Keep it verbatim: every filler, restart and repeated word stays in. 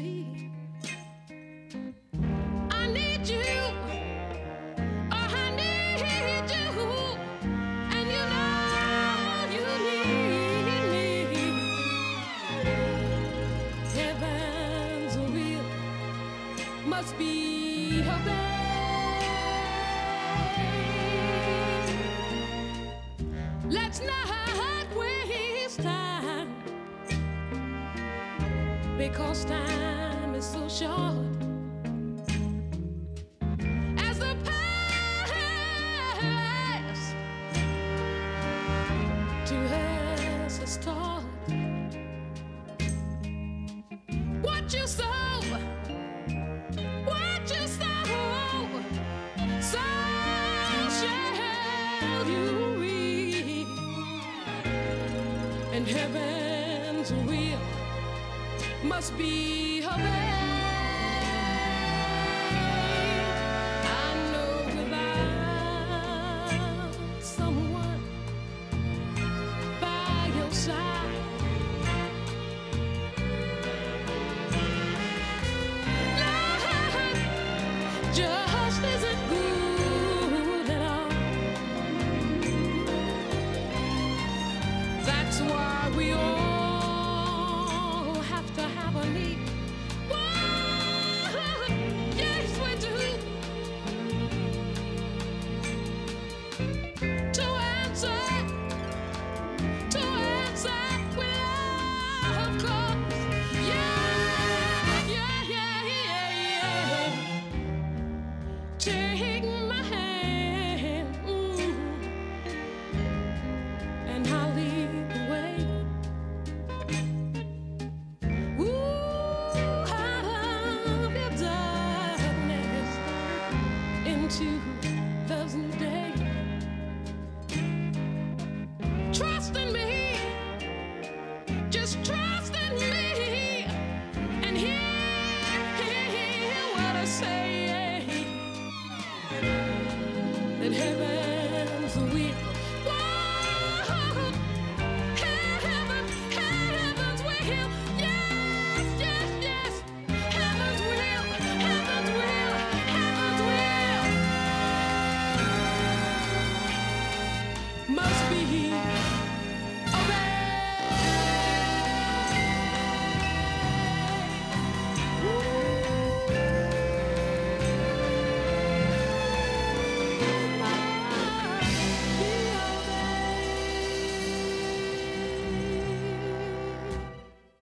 see. I need you. Oh, I need you. And you know you need me. Heaven's will must be obeyed. Let's not waste time, because time is so short. As the past to us is taught, what you sow, what you sow, so shall you reap. And heaven's will must be obeyed. I know without someone by your side, life just isn't good at all. That's why we all have to have a need. Whoa, yes, we do. To answer, to answer with of course. Yeah, yeah, yeah, yeah, yeah. Take my hand, mm, and I'll lead the way. Ooh, out of your darkness into love's new day. Trust in me, just trust in me, and hear, hear what I say.